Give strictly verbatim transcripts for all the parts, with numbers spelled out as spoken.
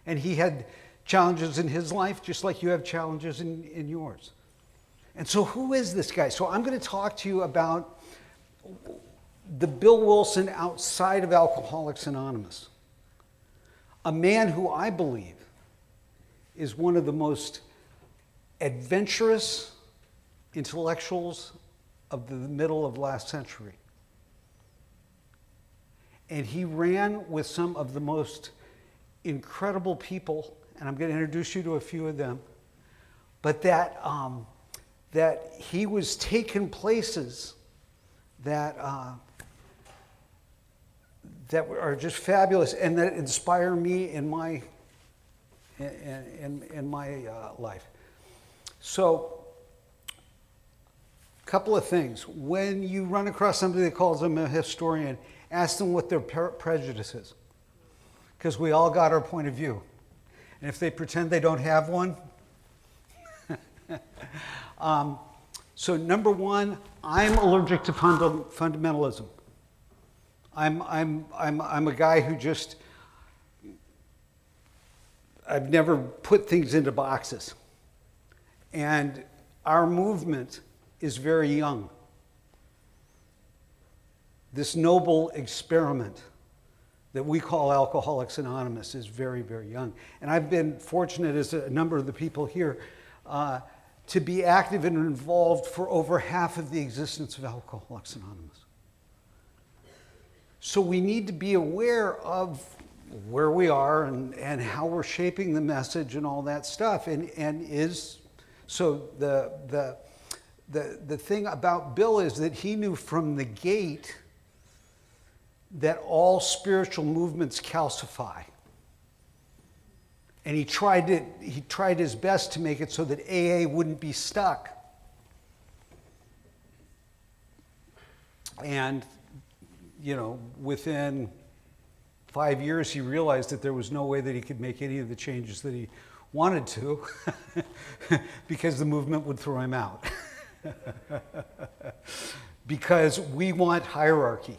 And he had challenges in his life, just like you have challenges in, in yours. And so who is this guy? So I'm going to talk to you about the Bill Wilson outside of Alcoholics Anonymous. A man who I believe is one of the most adventurous intellectuals of the middle of last century. And he ran with some of the most incredible people, and I'm going to introduce you to a few of them, but that um, that he was taking places that uh, that are just fabulous and that inspire me in my in, in, in my uh, life. So, a couple of things. When you run across somebody that calls them a historian, ask them what their prejudice is, because we all got our point of view. And if they pretend they don't have one, um, so number one, I'm allergic to funda- fundamentalism. I'm I'm I'm I'm a guy who just I've never put things into boxes, and our movement is very young. This noble experiment that we call Alcoholics Anonymous is very, very young. And I've been fortunate, as a number of the people here, uh, to be active and involved for over half of the existence of Alcoholics Anonymous. So we need to be aware of where we are and, and how we're shaping the message and all that stuff. And, and is, so the, the, the, the thing about Bill is that he knew from the gate that all spiritual movements calcify. And he tried to, he tried his best to make it so that A A wouldn't be stuck. And, you know, within five years, he realized that there was no way that he could make any of the changes that he wanted to because the movement would throw him out. Because we want hierarchy.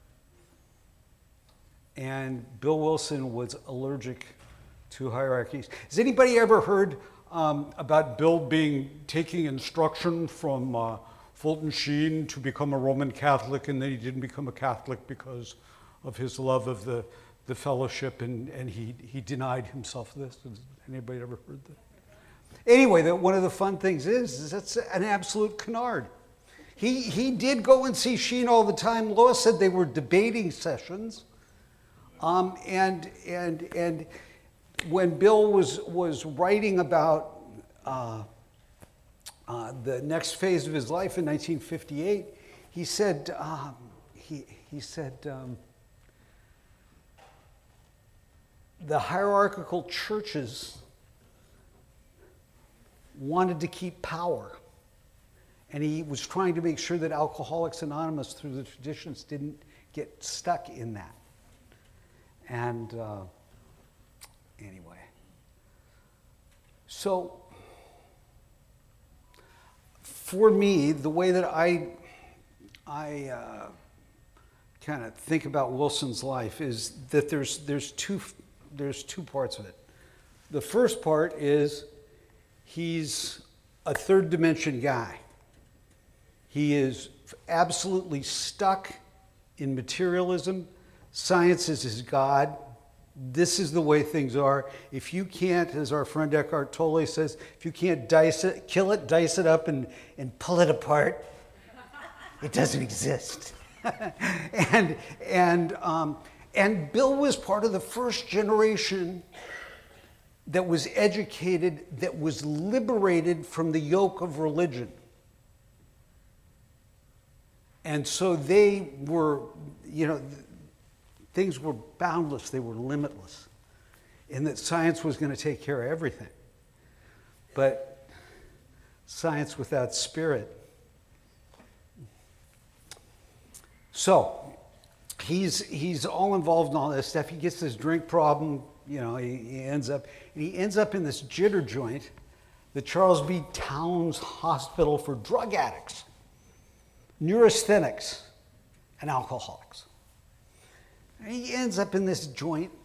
And Bill Wilson was allergic to hierarchies. Has anybody ever heard um, about Bill being taking instruction from uh, Fulton Sheen to become a Roman Catholic, and then he didn't become a Catholic because of his love of the, the fellowship, and, and he, he denied himself this? Has anybody ever heard that? Anyway, that one of the fun things is, is that's an absolute canard. He, he did go and see Sheen all the time. Lois said they were debating sessions. Um, and and and when Bill was was writing about uh, uh, the next phase of his life in nineteen fifty-eight, he said um, he he said um, the hierarchical churches wanted to keep power, and he was trying to make sure that Alcoholics Anonymous, through the traditions, didn't get stuck in that. And uh, anyway, so for me, the way that I I uh, kind of think about Wilson's life is that there's there's two there's two parts of it. The first part is he's a third dimension guy. He is absolutely stuck in materialism. Science is his God. This is the way things are. If you can't, as our friend Eckhart Tolle says, if you can't dice it, kill it, dice it up, and, and pull it apart, it doesn't exist. and and um, and Bill was part of the first generation that was educated, that was liberated from the yoke of religion. And so they were, you know, things were boundless, they were limitless, and that science was going to take care of everything. But science without spirit. So he's he's all involved in all this stuff. He gets this drink problem, you know, he, he ends up, and he ends up in this jitter joint, the Charles B. Towns Hospital for Drug Addicts, Neurasthenics, and Alcoholics. And he ends up in this joint